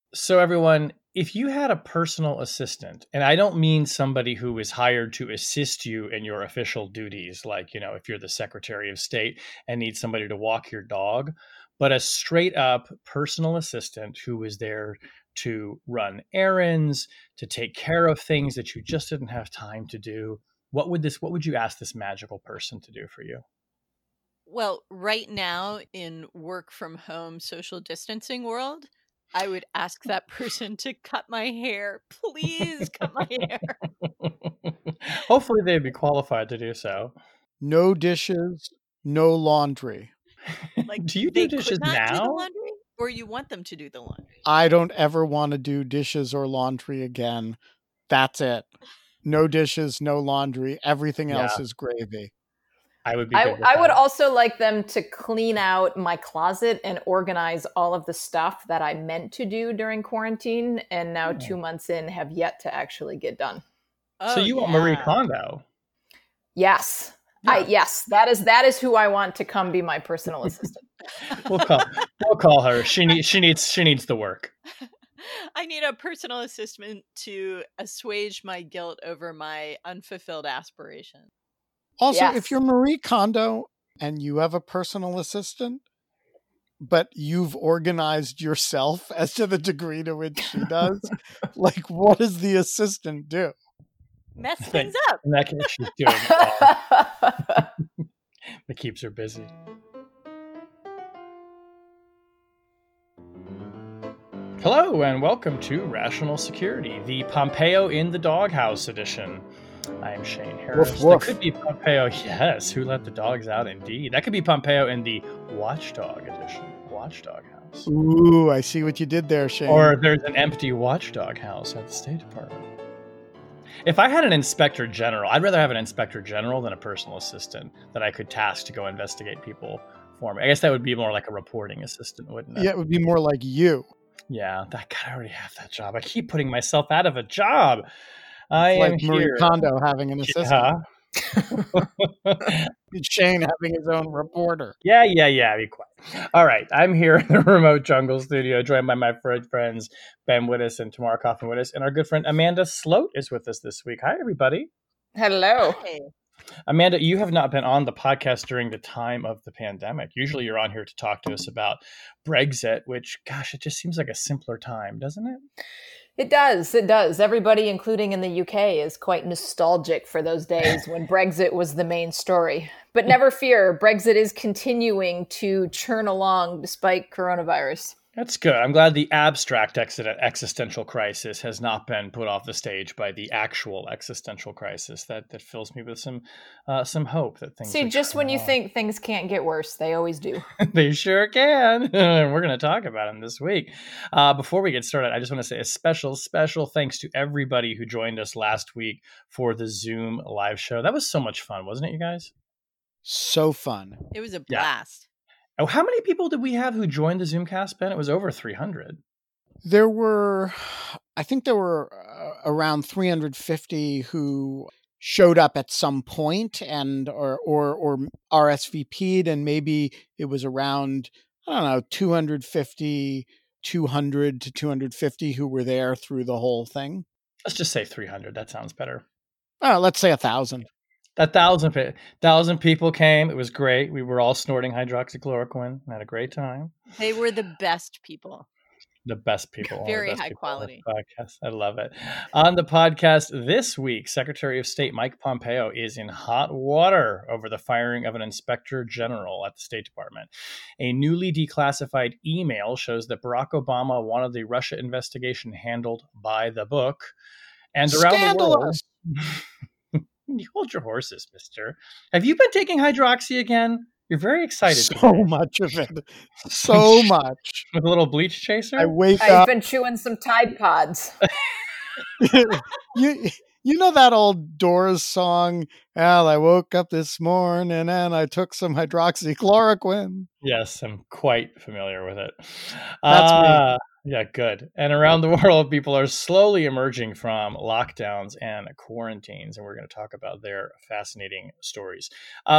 So everyone, if you had a personal assistant, and I don't mean somebody who is hired to assist you in your official duties, like, if you're the Secretary of State and need somebody to walk your dog, but a straight up personal assistant who was there to run errands, to take care of things that you just didn't have time to do, what would you ask this magical person to do for you? Well, right now in work from home social distancing world, I would ask that person to cut my hair. Please cut my hair. Hopefully they'd be qualified to do so. No dishes, no laundry. Like, do you they do dishes could not do the now? laundry, or you want them to do the laundry? I don't ever want to do dishes or laundry again. That's it. No dishes, no laundry. Everything else is gravy. I would be good with I that. would also like them to clean out my closet and organize all of the stuff that I meant to do during quarantine and now 2 months in have yet to actually get done. So you want Marie Kondo? Yes. Yeah. Yes, that is who I want to come be my personal assistant. We'll call her. She needs the work. I need a personal assistant to assuage my guilt over my unfulfilled aspiration. Also, if you're Marie Kondo and you have a personal assistant, but you've organized yourself as to the degree to which she does, like, what does the assistant do? Mess things up. And that can she's doing it. That keeps her busy. Hello and welcome to Rational Security, the Pompeo in the Doghouse edition. I am Shane Harris. Woof, woof. That could be Pompeo. Yes, who let the dogs out? Indeed. That could be Pompeo in the Watchdog edition. Watchdog House. Ooh, I see what you did there, Shane. Or there's an empty Watchdog House at the State Department. If I had an inspector general, I'd rather have an inspector general than a personal assistant that I could task to go investigate people for me. I guess that would be more like a reporting assistant, wouldn't it? Yeah, it would be more like you. Yeah, I already have that job. I keep putting myself out of a job. I It's am like Marie here. Kondo having an assistant. Shane having his own reporter. Yeah, be quiet. All right, I'm here in the remote jungle studio, joined by my friends Ben Wittes and Tamara Coffin-Wittes, and our good friend Amanda Sloat is with us this week. Hi, everybody. Hello. Hey. Amanda, you have not been on the podcast during the time of the pandemic. Usually you're on here to talk to us about Brexit, which, gosh, it just seems like a simpler time, doesn't it? It does. Everybody, including in the UK, is quite nostalgic for those days when Brexit was the main story. But never fear, Brexit is continuing to churn along despite coronavirus. That's good. I'm glad the abstract existential crisis has not been put off the stage by the actual existential crisis. That fills me with some hope that things. See, just when you think things can't get worse, they always do. They sure can. We're going to talk about them this week. Before we get started, I just want to say a special thanks to everybody who joined us last week for the Zoom live show. That was so much fun, wasn't it, you guys? So fun. It was a blast. Oh, how many people did we have who joined the Zoomcast, Ben? It was over 300. I think there were around 350 who showed up at some point and or RSVP'd, and maybe it was around, 200 to 250 who were there through the whole thing. Let's just say 300. That sounds better. Let's say 1,000. 1,000 people came. It was great. We were all snorting hydroxychloroquine and had a great time. They were the best people. The best people. Very high quality. Podcast. I love it. On the podcast this week, Secretary of State Mike Pompeo is in hot water over the firing of an inspector general at the State Department. A newly declassified email shows that Barack Obama wanted the Russia investigation handled by the book. And around the world... You hold your horses, mister. Have you been taking hydroxy again? You're very excited. So much of it. So much. With a little bleach chaser? I've been chewing some Tide Pods. You know that old Doors song, "Well, I woke up this morning and I took some hydroxychloroquine." Yes, I'm quite familiar with it. That's me. Yeah, good. And around the world, people are slowly emerging from lockdowns and quarantines, and we're going to talk about their fascinating stories.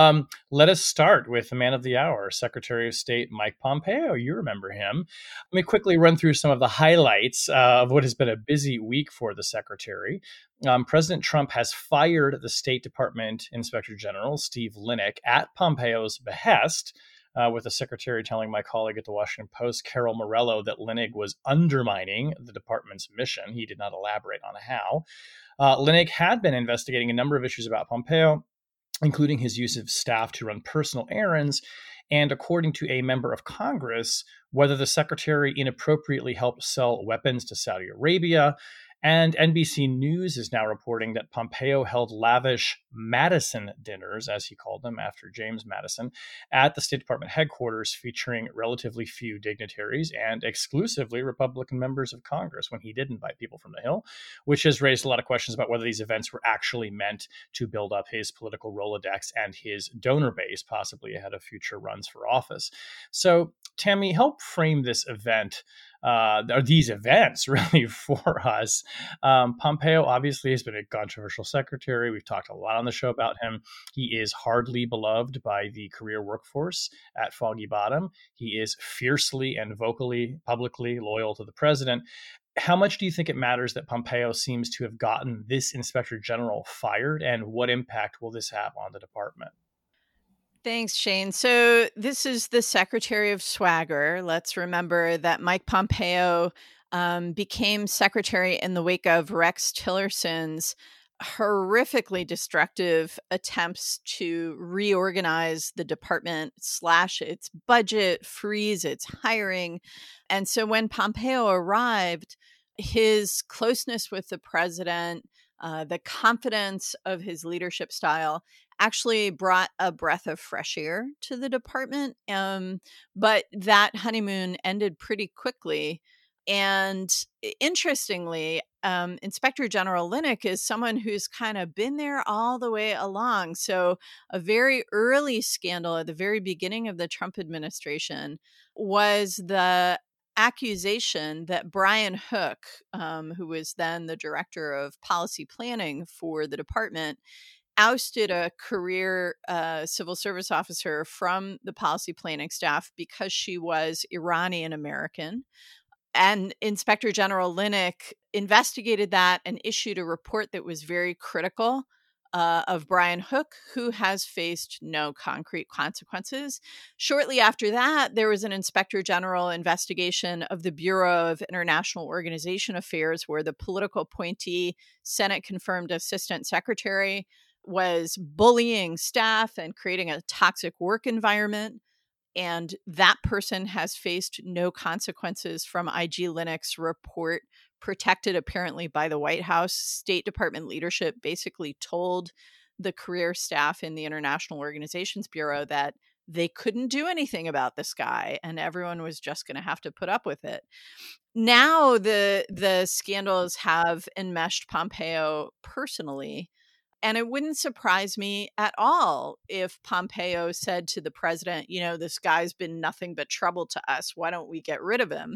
Let us start with the man of the hour, Secretary of State Mike Pompeo. You remember him. Let me quickly run through some of the highlights of what has been a busy week for the secretary. President Trump has fired the State Department Inspector General, Steve Linick, at Pompeo's behest, with the secretary telling my colleague at the Washington Post, Carol Morello, that Linick was undermining the department's mission. He did not elaborate on how. Linick had been investigating a number of issues about Pompeo, including his use of staff to run personal errands, and according to a member of Congress, whether the secretary inappropriately helped sell weapons to Saudi Arabia. And NBC News is now reporting that Pompeo held lavish Madison dinners, as he called them, after James Madison, at the State Department headquarters, featuring relatively few dignitaries and exclusively Republican members of Congress when he did invite people from the Hill, which has raised a lot of questions about whether these events were actually meant to build up his political Rolodex and his donor base, possibly ahead of future runs for office. So, Tammy, help frame this event. Are these events really for us? Pompeo obviously has been a controversial secretary. We've talked a lot on the show about him. He is hardly beloved by the career workforce at Foggy Bottom. He is fiercely and vocally, publicly loyal to the president. How much do you think it matters that Pompeo seems to have gotten this inspector general fired, and what impact will this have on the department? Thanks, Shane. So this is the Secretary of Swagger. Let's remember that Mike Pompeo became secretary in the wake of Rex Tillerson's horrifically destructive attempts to reorganize the department, slash its budget, freeze its hiring. And so when Pompeo arrived, his closeness with the president, the confidence of his leadership style, actually brought a breath of fresh air to the department. But that honeymoon ended pretty quickly. And interestingly, Inspector General Linick is someone who's kind of been there all the way along. So a very early scandal at the very beginning of the Trump administration was the accusation that Brian Hook, who was then the director of policy planning for the department, ousted a career civil service officer from the policy planning staff because she was Iranian American. And Inspector General Linick investigated that and issued a report that was very critical of Brian Hook, who has faced no concrete consequences. Shortly after that, there was an Inspector General investigation of the Bureau of International Organization Affairs, where the political appointee, Senate-confirmed Assistant Secretary, was bullying staff and creating a toxic work environment. And that person has faced no consequences from IG Linick's report, protected apparently by the White House. State Department leadership basically told the career staff in the International Organizations Bureau that they couldn't do anything about this guy, and everyone was just going to have to put up with it. Now the scandals have enmeshed Pompeo personally. And it wouldn't surprise me at all if Pompeo said to the president, this guy's been nothing but trouble to us. Why don't we get rid of him?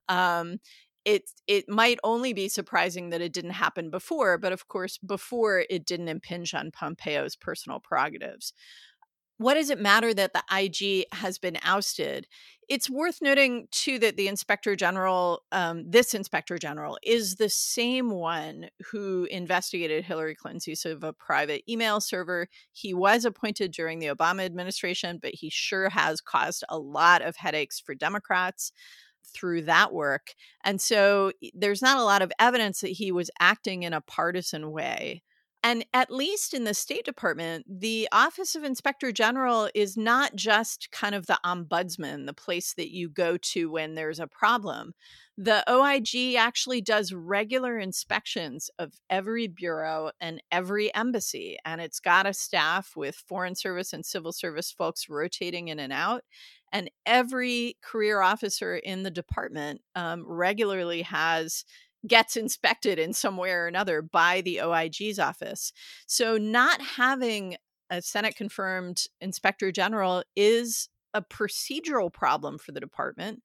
It might only be surprising that it didn't happen before, but of course, before it didn't impinge on Pompeo's personal prerogatives. What does it matter that the IG has been ousted? It's worth noting, too, that the Inspector General, this Inspector General, is the same one who investigated Hillary Clinton's use of a private email server. He was appointed during the Obama administration, but he sure has caused a lot of headaches for Democrats through that work. And so there's not a lot of evidence that he was acting in a partisan way. And at least in the State Department, the Office of Inspector General is not just kind of the ombudsman, the place that you go to when there's a problem. The OIG actually does regular inspections of every bureau and every embassy, and it's got a staff with Foreign Service and Civil Service folks rotating in and out. And every career officer in the department regularly gets inspected in some way or another by the OIG's office. So not having a Senate-confirmed Inspector General is a procedural problem for the department.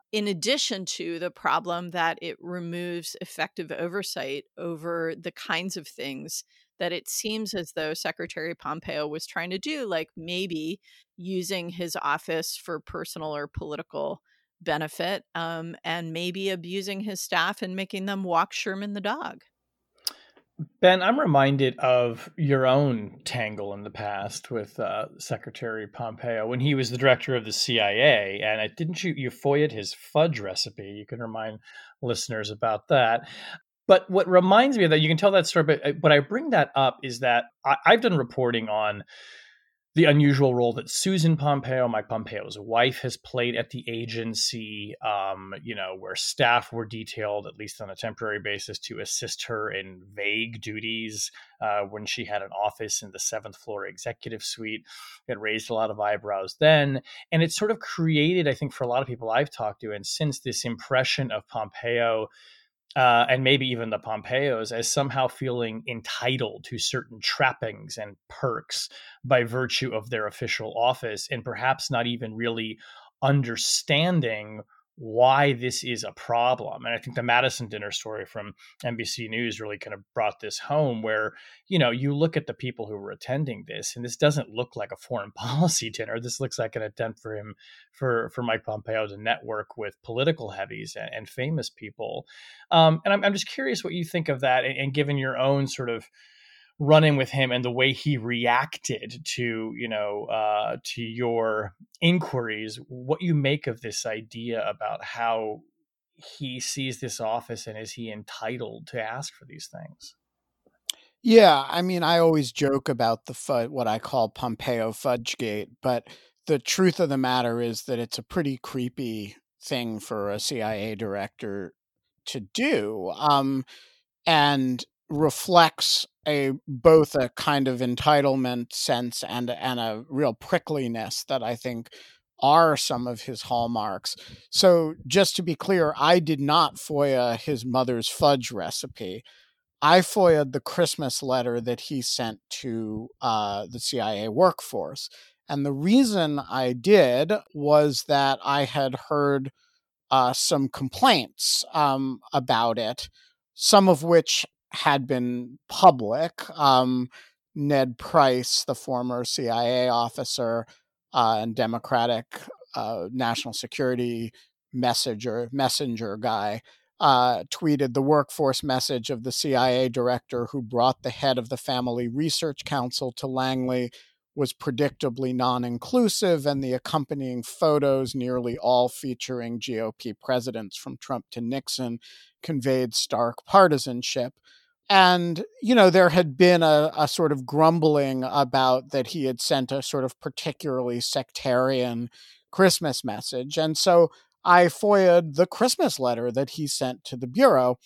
in addition to the problem that it removes effective oversight over the kinds of things that it seems as though Secretary Pompeo was trying to do, like maybe using his office for personal or political benefit, and maybe abusing his staff and making them walk Sherman the dog. Ben, I'm reminded of your own tangle in the past with Secretary Pompeo when he was the director of the CIA, and didn't you FOIA'd his fudge recipe? You can remind listeners about that. But what reminds me of that, you can tell that story, but I bring that up is that I've done reporting on the unusual role that Susan Pompeo, Mike Pompeo's wife, has played at the agency, where staff were detailed, at least on a temporary basis, to assist her in vague duties when she had an office in the 7th floor executive suite. It raised a lot of eyebrows then. And it sort of created, I think, for a lot of people I've talked to, and since this impression of Pompeo, and maybe even the Pompeos, as somehow feeling entitled to certain trappings and perks by virtue of their official office, and perhaps not even really understanding why this is a problem. And I think the Madison dinner story from NBC News really kind of brought this home, where, you look at the people who were attending this, and this doesn't look like a foreign policy dinner. This looks like an attempt for Mike Pompeo to network with political heavies and famous people. And I'm just curious what you think of that, and given your own sort of running with him and the way he reacted to your inquiries, what you make of this idea about how he sees this office, and is he entitled to ask for these things? Yeah, I mean, I always joke about what I call Pompeo Fudgegate, but the truth of the matter is that it's a pretty creepy thing for a CIA director to do, and reflects both a kind of entitlement sense and a real prickliness that I think are some of his hallmarks. So just to be clear, I did not FOIA his mother's fudge recipe. I FOIA'd the Christmas letter that he sent to the CIA workforce. And the reason I did was that I had heard some complaints about it, some of which had been public. Ned Price, the former CIA officer and Democratic national security messenger guy, tweeted the workforce message of the CIA director who brought the head of the Family Research Council to Langley was predictably non-inclusive, and the accompanying photos, nearly all featuring GOP presidents from Trump to Nixon, conveyed stark partisanship. And, there had been a sort of grumbling about that he had sent a sort of particularly sectarian Christmas message. And so I FOIA'd the Christmas letter that he sent to the Bureau,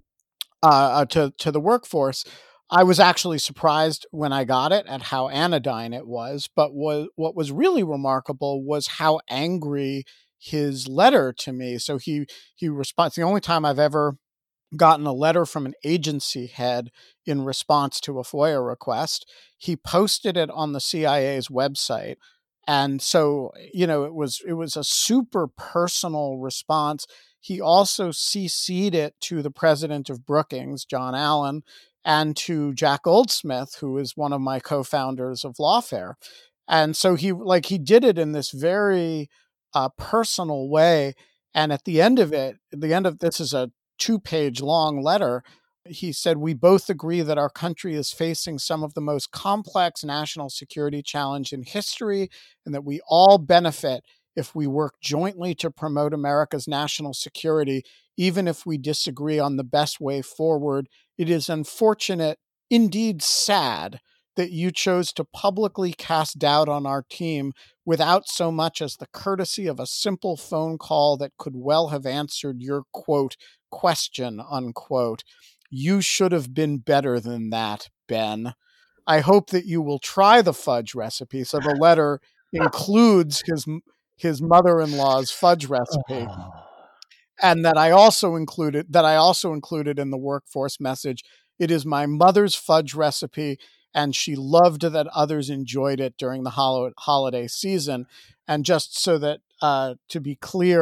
to the workforce. I was actually surprised when I got it at how anodyne it was, but what was really remarkable was how angry his letter to me. So he responds. The only time I've ever gotten a letter from an agency head in response to a FOIA request. He posted it on the CIA's website. And so, it was a super personal response. He also CC'd it to the president of Brookings, John Allen, and to Jack Goldsmith, who is one of my co-founders of Lawfare. And so he did it in this very personal way. And at the end of this is a 2-page long letter. He said, "We both agree that our country is facing some of the most complex national security challenge in history, and that we all benefit if we work jointly to promote America's national security, even if we disagree on the best way forward. It is unfortunate, indeed sad, that you chose to publicly cast doubt on our team without so much as the courtesy of a simple phone call that could well have answered your, quote, question, unquote. You should have been better than that, Ben. I hope that you will try the fudge recipe." So the letter includes his mother-in-law's fudge recipe. And that I also included in the workforce message. It is my mother's fudge recipe, and she loved that others enjoyed it during the holiday season. And just so that, to be clear,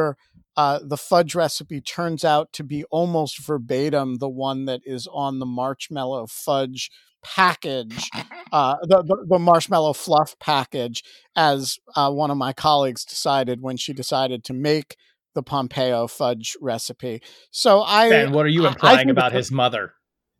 the fudge recipe turns out to be almost verbatim the one that is on the marshmallow fudge package, the marshmallow fluff package, as one of my colleagues decided when she decided to make the Pompeo fudge recipe. So Ben, what are you implying about his mother?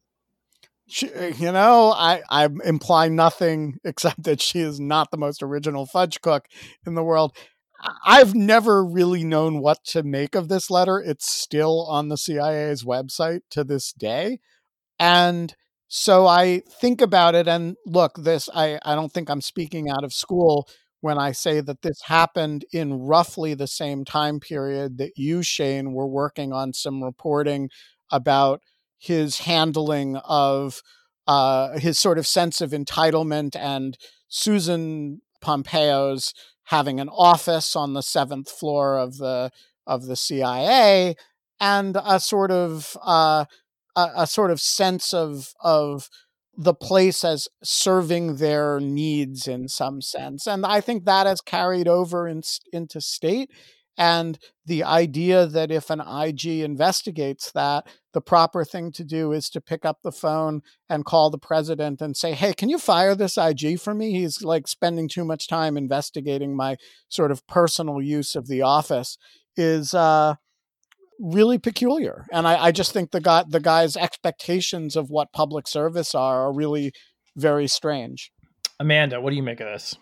I'm implying nothing except that she is not the most original fudge cook in the world. I've never really known what to make of this letter. It's still on the CIA's website to this day. And so I think about it, and look, I don't think I'm speaking out of school when I say that this happened in roughly the same time period that you, Shane, were working on some reporting about his handling of his sort of sense of entitlement, and Susan Pompeo's having an office on the 7th floor of the CIA, and a sort of sense of the place as serving their needs in some sense. And I think that has carried over into state. And the idea that if an IG investigates that, the proper thing to do is to pick up the phone and call the president and say, hey, can you fire this IG for me? He's like spending too much time investigating my sort of personal use of the office, is really peculiar. And I just think the guy's expectations of what public service are really very strange. Amanda, what do you make of this?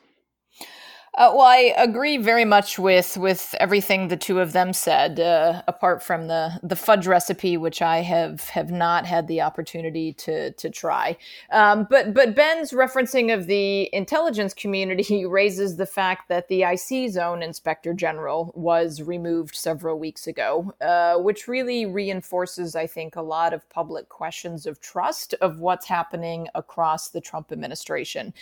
Well, I agree very much with everything the two of them said, apart from the fudge recipe, which I have not had the opportunity to try. But Ben's referencing of the intelligence community raises the fact that the IC's own Inspector General was removed several weeks ago, which really reinforces, I think, a lot of public questions of trust of what's happening across the Trump administration.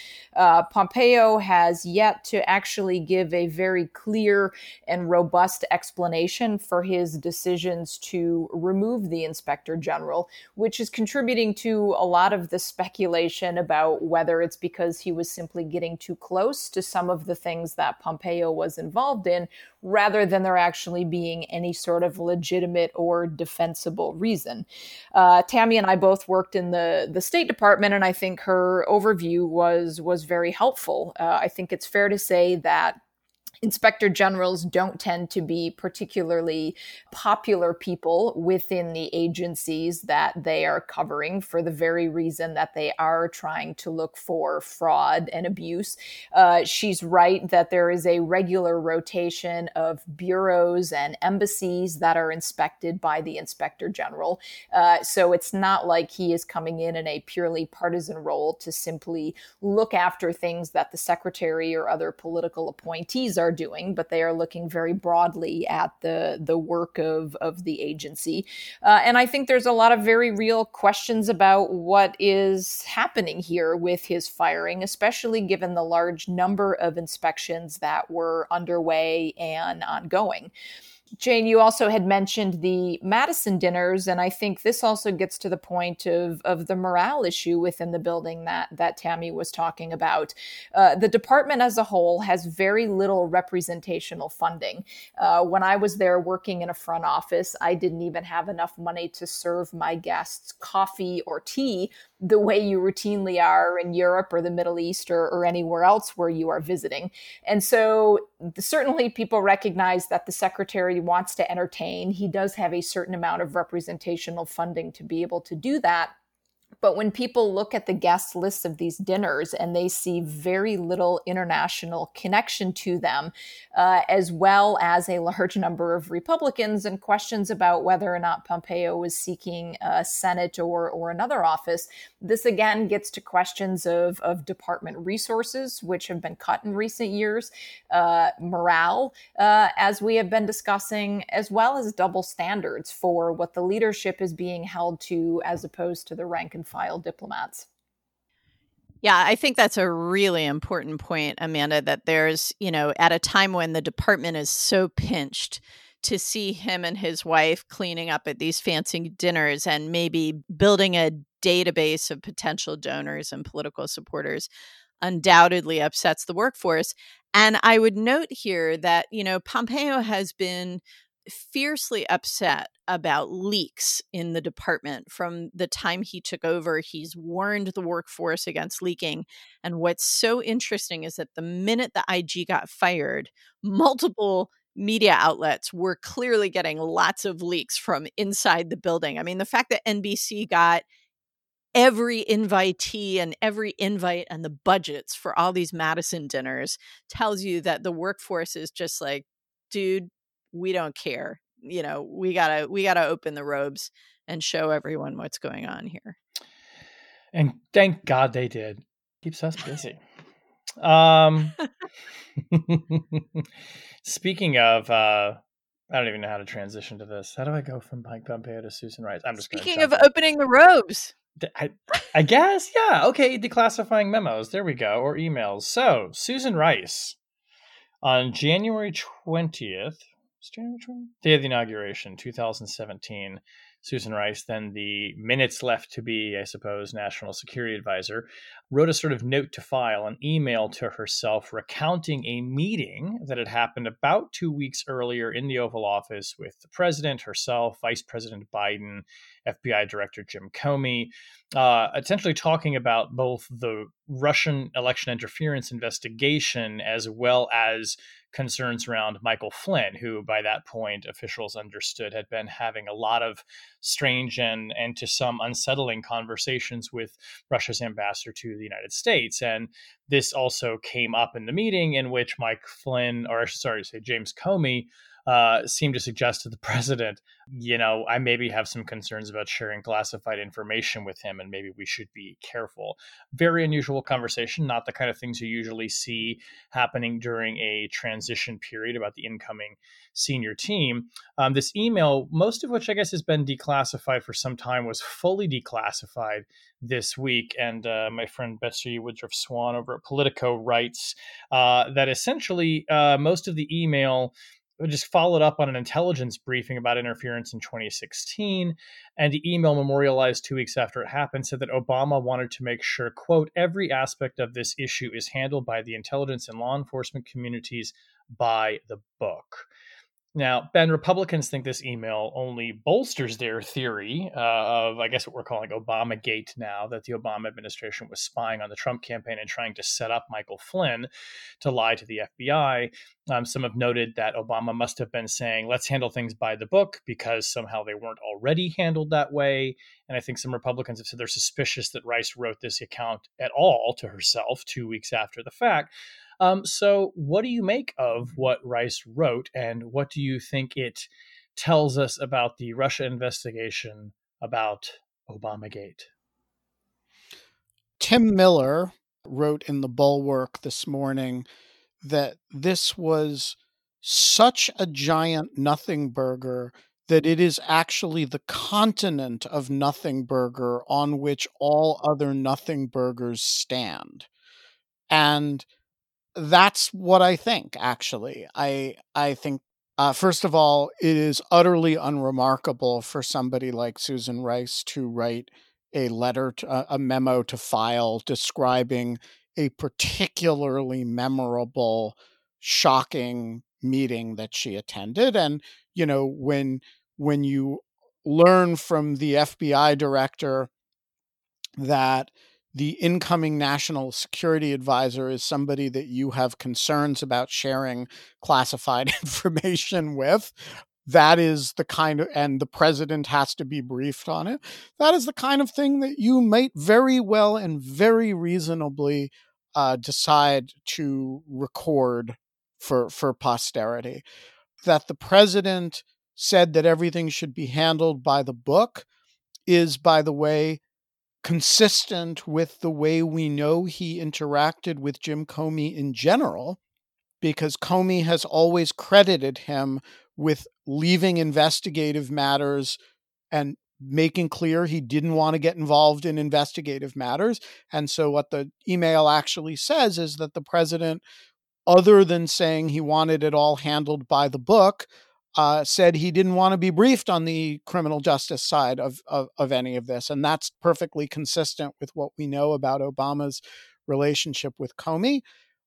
Pompeo has yet to actually give a very clear and robust explanation for his decisions to remove the Inspector General, which is contributing to a lot of the speculation about whether it's because he was simply getting too close to some of the things that Pompeo was involved in, rather than there actually being any sort of legitimate or defensible reason. Tammy and I both worked in the State Department, and I think her overview was very helpful. I think it's fair to say that inspector generals don't tend to be particularly popular people within the agencies that they are covering, for the very reason that they are trying to look for fraud and abuse. She's right that there is a regular rotation of bureaus and embassies that are inspected by the inspector general. So it's not like he is coming in a purely partisan role to simply look after things that the secretary or other political appointees are doing, but they are looking very broadly at the work of the agency. And I think there's a lot of very real questions about what is happening here with his firing, especially given the large number of inspections that were underway and ongoing. Jane, you also had mentioned the Madison dinners, and I think this also gets to the point of the morale issue within the building that Tammy was talking about. The department as a whole has very little representational funding. When I was there working in a front office, I didn't even have enough money to serve my guests coffee or tea the way you routinely are in Europe or the Middle East or anywhere else where you are visiting. And so certainly people recognize that the secretary wants to entertain. He does have a certain amount of representational funding to be able to do that. But when people look at the guest lists of these dinners and they see very little international connection to them, as well as a large number of Republicans and questions about whether or not Pompeo was seeking a Senate or another office, this again gets to questions of department resources, which have been cut in recent years, morale, as we have been discussing, as well as double standards for what the leadership is being held to as opposed to the rank and file diplomats. Yeah, I think that's a really important point, Amanda, that there's, at a time when the department is so pinched, to see him and his wife cleaning up at these fancy dinners and maybe building a database of potential donors and political supporters undoubtedly upsets the workforce. And I would note here that, Pompeo has been fiercely upset about leaks in the department. From the time he took over, he's warned the workforce against leaking. And what's so interesting is that the minute the IG got fired, multiple media outlets were clearly getting lots of leaks from inside the building. I mean, the fact that NBC got every invitee and every invite and the budgets for all these Madison dinners tells you that the workforce is just like, dude, we don't care. You know, we gotta open the robes and show everyone what's going on here. And thank God they did. Keeps us busy. Speaking of, I don't even know how to transition to this. How do I go from Mike Pompeo to Susan Rice? I'm just speaking of opening the robes. I guess, yeah. Okay, declassifying memos. There we go, or emails. So, Susan Rice, on January 20th, day of the inauguration, 2017, Susan Rice, then the minutes left to be, I suppose, National Security Advisor, wrote a sort of note to file, an email to herself recounting a meeting that had happened about 2 weeks earlier in the Oval Office with the president, herself, Vice President Biden, FBI Director Jim Comey, essentially talking about both the Russian election interference investigation as well as concerns around Michael Flynn, who by that point officials understood had been having a lot of strange and to some unsettling conversations with Russia's ambassador to the United States. And this also came up in the meeting in which James Comey seemed to suggest to the president, I maybe have some concerns about sharing classified information with him, and maybe we should be careful. Very unusual conversation, not the kind of things you usually see happening during a transition period about the incoming senior team. This email, most of which I guess has been declassified for some time, was fully declassified this week. And my friend Betsy Woodruff Swan over at Politico writes that essentially most of the email just followed up on an intelligence briefing about interference in 2016. And the email memorialized 2 weeks after it happened said that Obama wanted to make sure, quote, every aspect of this issue is handled by the intelligence and law enforcement communities by the book. Now, Ben, Republicans think this email only bolsters their theory of, I guess, what we're calling Obamagate now, that the Obama administration was spying on the Trump campaign and trying to set up Michael Flynn to lie to the FBI. Some have noted that Obama must have been saying, let's handle things by the book, because somehow they weren't already handled that way. And I think some Republicans have said they're suspicious that Rice wrote this account at all to herself 2 weeks after the fact. So what do you make of what Rice wrote, and what do you think it tells us about the Russia investigation, about Obamagate? Tim Miller wrote in the Bulwark this morning that this was such a giant nothing burger that it is actually the continent of nothing burger on which all other nothing burgers stand. And that's what I think, actually. I think, first of all, it is utterly unremarkable for somebody like Susan Rice to write a letter, a memo to file describing a particularly memorable, shocking meeting that she attended. And, when you learn from the FBI director that the incoming national security advisor is somebody that you have concerns about sharing classified information with, that is the kind of, and the president has to be briefed on it, that is the kind of thing that you might very well and very reasonably decide to record for posterity. That the president said that everything should be handled by the book is, by the way, consistent with the way we know he interacted with Jim Comey in general, because Comey has always credited him with leaving investigative matters and making clear he didn't want to get involved in investigative matters. And so what the email actually says is that the president, other than saying he wanted it all handled by the book, said he didn't want to be briefed on the criminal justice side of any of this. And that's perfectly consistent with what we know about Obama's relationship with Comey.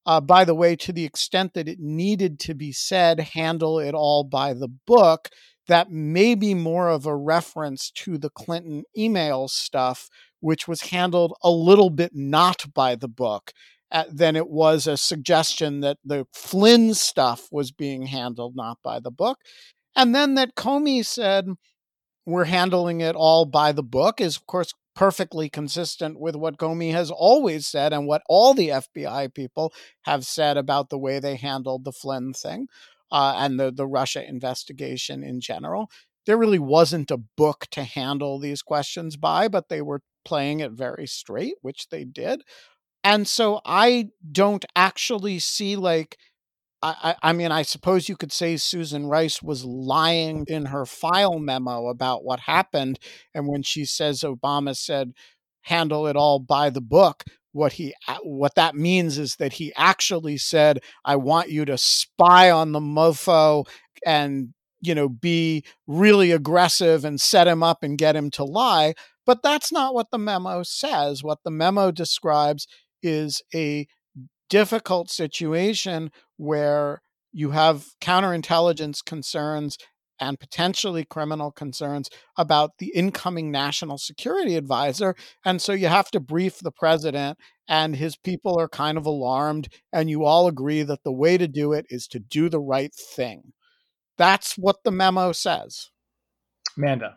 By the way, to the extent that it needed to be said, handle it all by the book, that may be more of a reference to the Clinton email stuff, which was handled a little bit not by the book, than it was a suggestion that the Flynn stuff was being handled not by the book. And then that Comey said, we're handling it all by the book, is, of course, perfectly consistent with what Comey has always said and what all the FBI people have said about the way they handled the Flynn thing and the Russia investigation in general. There really wasn't a book to handle these questions by, but they were playing it very straight, which they did. And so I don't actually see, like, I mean, I suppose you could say Susan Rice was lying in her file memo about what happened. And when she says Obama said, handle it all by the book, what that means is that he actually said, I want you to spy on the mofo and, be really aggressive and set him up and get him to lie. But that's not what the memo says. What the memo describes is a difficult situation where you have counterintelligence concerns and potentially criminal concerns about the incoming national security advisor. And so you have to brief the president, and his people are kind of alarmed, and you all agree that the way to do it is to do the right thing. That's what the memo says. Amanda.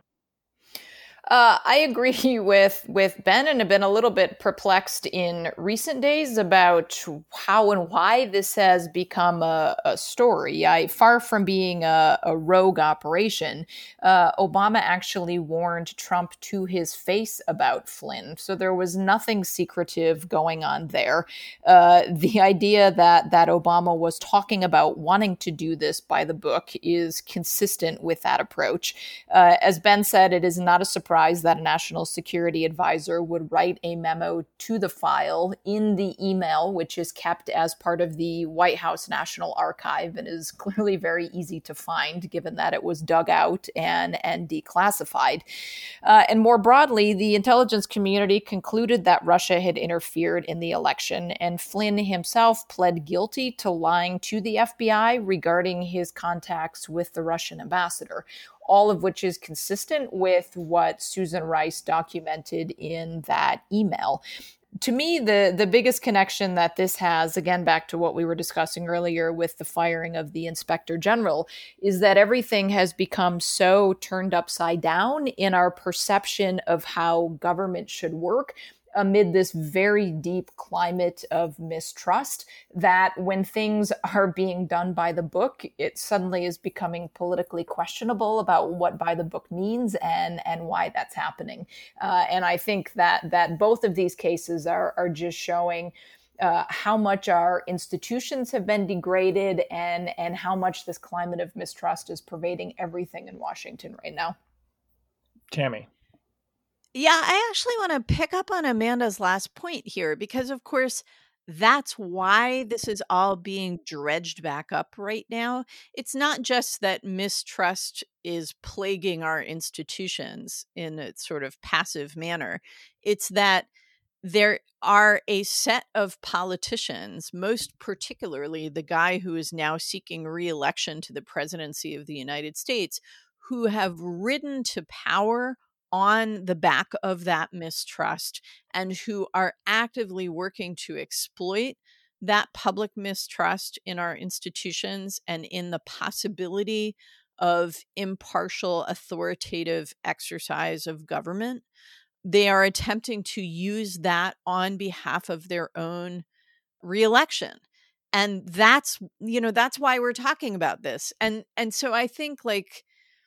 I agree with Ben, and have been a little bit perplexed in recent days about how and why this has become a story. Far from being a rogue operation, Obama actually warned Trump to his face about Flynn, so there was nothing secretive going on there. The idea that Obama was talking about wanting to do this by the book is consistent with that approach. As Ben said, it is not a surprise that a national security advisor would write a memo to the file in the email, which is kept as part of the White House National Archive and is clearly very easy to find, given that it was dug out and declassified. And more broadly, the intelligence community concluded that Russia had interfered in the election, and Flynn himself pled guilty to lying to the FBI regarding his contacts with the Russian ambassador, all of which is consistent with what Susan Rice documented in that email. To me, the biggest connection that this has, again, back to what we were discussing earlier with the firing of the inspector general, is that everything has become so turned upside down in our perception of how government should work amid this very deep climate of mistrust, that when things are being done by the book, it suddenly is becoming politically questionable about what by the book means and why that's happening. And I think that both of these cases are just showing how much our institutions have been degraded and how much this climate of mistrust is pervading everything in Washington right now. Tammy. Yeah, I actually want to pick up on Amanda's last point here, because, of course, that's why this is all being dredged back up right now. It's not just that mistrust is plaguing our institutions in a sort of passive manner. It's that there are a set of politicians, most particularly the guy who is now seeking re-election to the presidency of the United States, who have ridden to power on the back of that mistrust and who are actively working to exploit that public mistrust in our institutions and in the possibility of impartial, authoritative exercise of government. They are attempting to use that on behalf of their own reelection. And that's why we're talking about this. And so I think, like,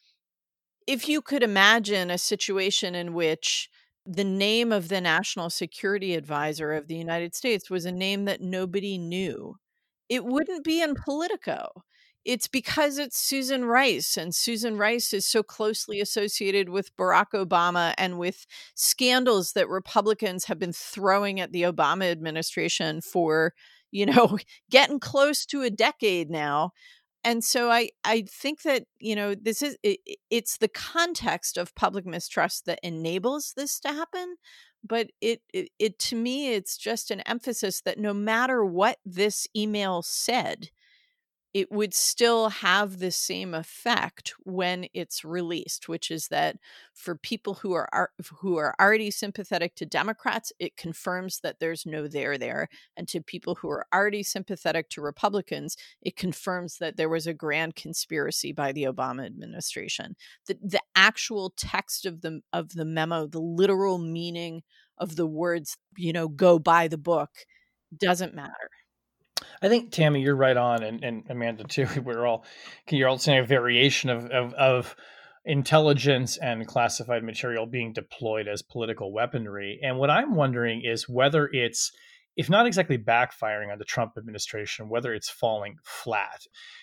if you could imagine a situation in which the name of the national security advisor of the United States was a name that nobody knew, it wouldn't be in Politico. It's because it's Susan Rice, and Susan Rice is so closely associated with Barack Obama and with scandals that Republicans have been throwing at the Obama administration for, getting close to a decade now. And so I think that, this is it's the context of public mistrust that enables this to happen. But it to me, it's just an emphasis that no matter what this email said, it would still have the same effect when it's released, which is that for people who are already sympathetic to Democrats, it confirms that there's no there. And to people who are already sympathetic to Republicans, it confirms that there was a grand conspiracy by the Obama administration. The actual text of the memo, the literal meaning of the words, go buy the book, doesn't matter. I think, Tammy, you're right on, and Amanda too. You're all saying a variation of intelligence and classified material being deployed as political weaponry. And what I'm wondering is whether it's, if not exactly backfiring on the Trump administration, whether it's falling flat.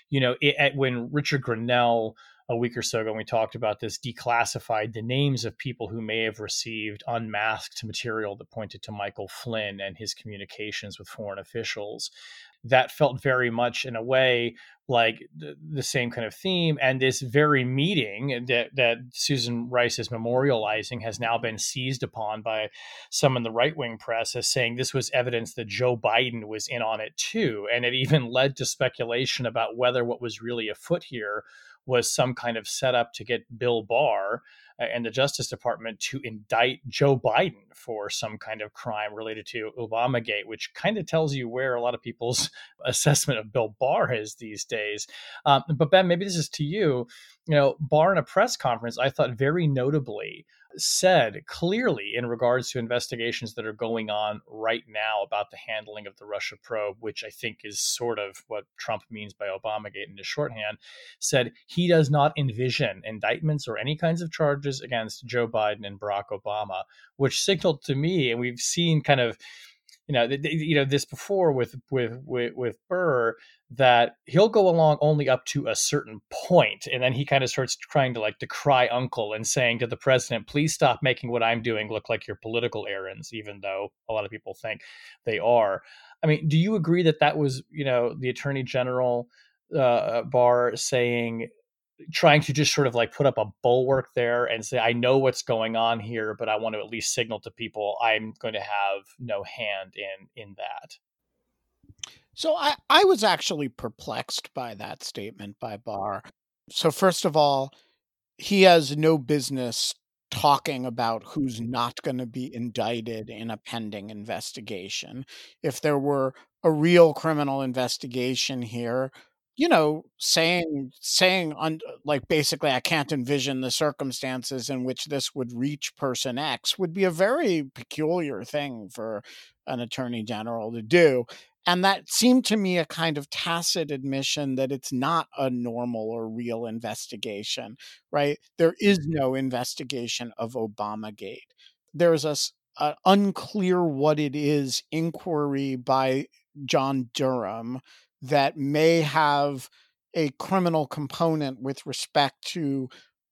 When Richard Grenell, a week or so ago, when we talked about this, declassified the names of people who may have received unmasked material that pointed to Michael Flynn and his communications with foreign officials. That felt very much, in a way, like the same kind of theme. And this very meeting that Susan Rice is memorializing has now been seized upon by some in the right-wing press as saying this was evidence that Joe Biden was in on it too. And it even led to speculation about whether what was really afoot here was some kind of setup to get Bill Barr and the Justice Department to indict Joe Biden for some kind of crime related to Obamagate, which kind of tells you where a lot of people's assessment of Bill Barr is these days. But Ben, maybe this is to you. Barr in a press conference, I thought very notably said clearly in regards to investigations that are going on right now about the handling of the Russia probe, which I think is sort of what Trump means by Obamagate in his shorthand, said he does not envision indictments or any kinds of charges against Joe Biden and Barack Obama, which signaled to me, and we've seen kind of this before with Burr, that he'll go along only up to a certain point, and then he kind of starts trying to decry uncle and saying to the president, please stop making what I'm doing look like your political errands, even though a lot of people think they are. I mean, do you agree that was the Attorney General Barr trying to just sort of put up a bulwark there and say, I know what's going on here, but I want to at least signal to people I'm going to have no hand in that? So I was actually perplexed by that statement by Barr. So first of all, he has no business talking about who's not going to be indicted in a pending investigation. If there were a real criminal investigation here, saying basically, I can't envision the circumstances in which this would reach person X would be a very peculiar thing for an attorney general to do. And that seemed to me a kind of tacit admission that it's not a normal or real investigation, right? There is no investigation of Obamagate. There's a unclear what it is inquiry by John Durham that may have a criminal component with respect to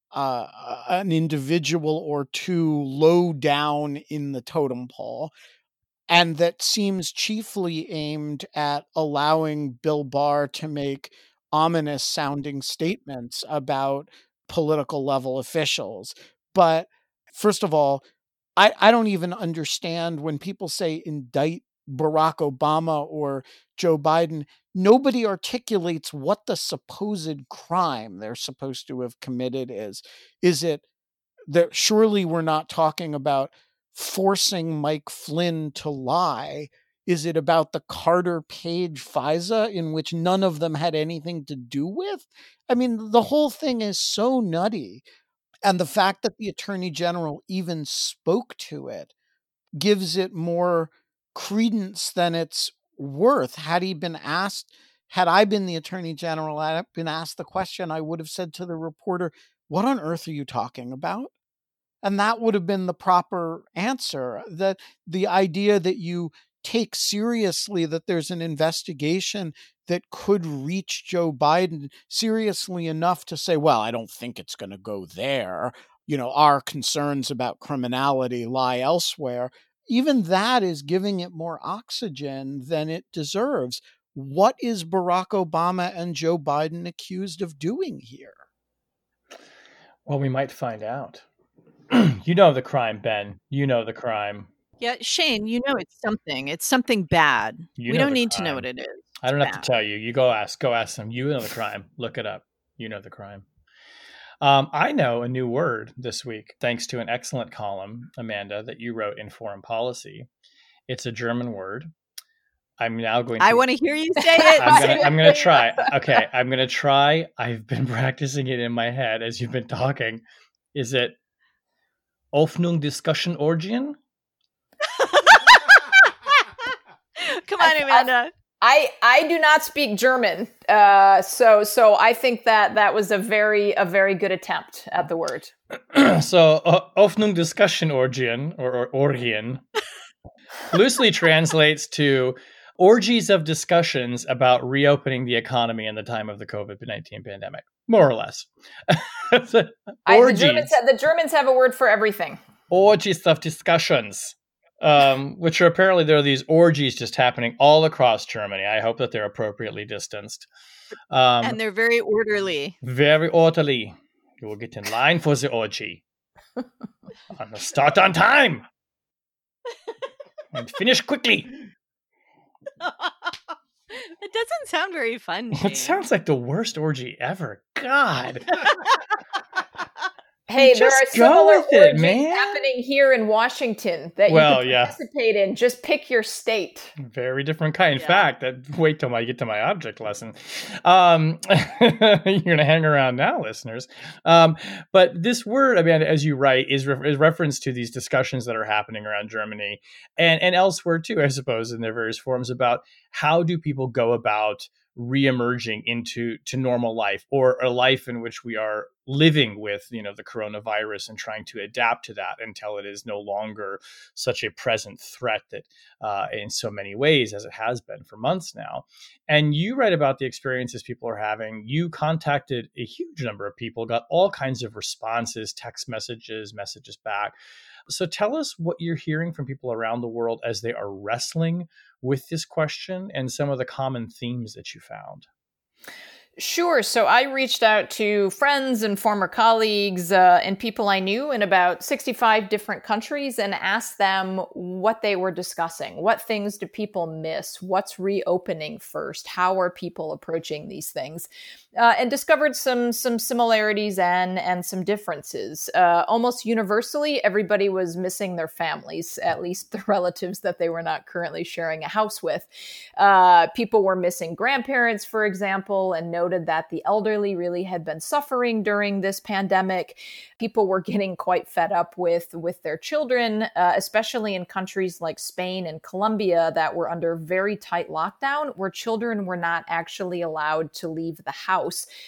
an individual or two low down in the totem pole, and that seems chiefly aimed at allowing Bill Barr to make ominous sounding statements about political level officials. But first of all, I don't even understand when people say indict Barack Obama or Joe Biden, nobody articulates what the supposed crime they're supposed to have committed is. Is it that surely we're not talking about forcing Mike Flynn to lie? Is it about the Carter Page FISA in which none of them had anything to do with? I mean, the whole thing is so nutty. And the fact that the Attorney General even spoke to it gives it more credence than it's worth. Had I been the Attorney General, I'd been asked the question, I would have said to the reporter, what on earth are you talking about? And that would have been the proper answer. That the idea that you take seriously that there's an investigation that could reach Joe Biden seriously enough to say, well, I don't think it's going to go there. Our concerns about criminality lie elsewhere. Even that is giving it more oxygen than it deserves. what is Barack Obama and Joe Biden accused of doing here? Well, we might find out. You know the crime, Ben. You know the crime. Yeah, Shane, you know it's something. It's something bad. You we know don't the need to know crime. what it is. I don't It's have bad. to tell you. You go ask them. You know the crime. Look it up. You know the crime. I know a new word this week, thanks to an excellent column, Amanda, that you wrote in Foreign Policy. It's a German word. I'm now going to. I want to hear you say it. I'm gonna try. Okay, I'm gonna try. I've been practicing it in my head as you've been talking. Is it Öffnung Discussion Orgien? Come on, Amanda. I do not speak German, so I think that was a very good attempt at the word. So Öffnung Discussion Orgien or Orgien loosely translates to orgies of discussions about reopening the economy in the time of the COVID-19 pandemic, more or less. The Germans have a word for everything. Orgies of discussions. Which are apparently there are these orgies just happening all across Germany. I hope that they're appropriately distanced. And they're very orderly. Very orderly. You will get in line for the orgy. And start on time. And finish quickly. It doesn't sound very fun. It sounds like the worst orgy ever. God. Hey, there are similar orgies man. happening here in Washington that you can participate in. Just pick your state. Very different kind. In fact, wait till I get to my object lesson. You're going to hang around now, listeners. But this word, I mean, as you write, is reference to these discussions that are happening around Germany and elsewhere too, I suppose, in their various forms about how do people go about reemerging into normal life, or a life in which we are living with, the coronavirus and trying to adapt to that until it is no longer such a present threat that in so many ways as it has been for months now. And you write about the experiences people are having. You contacted a huge number of people, got all kinds of responses, text messages back. So tell us what you're hearing from people around the world as they are wrestling with this question and some of the common themes that you found. Sure. So I reached out to friends and former colleagues and people I knew in about 65 different countries and asked them what they were discussing. What things do people miss? What's reopening first? How are people approaching these things? And discovered some similarities and some differences. Almost universally, everybody was missing their families, at least the relatives that they were not currently sharing a house with. People were missing grandparents, for example, and noted that the elderly really had been suffering during this pandemic. People were getting quite fed up with their children, especially in countries like Spain and Colombia that were under very tight lockdown, where children were not actually allowed to leave the house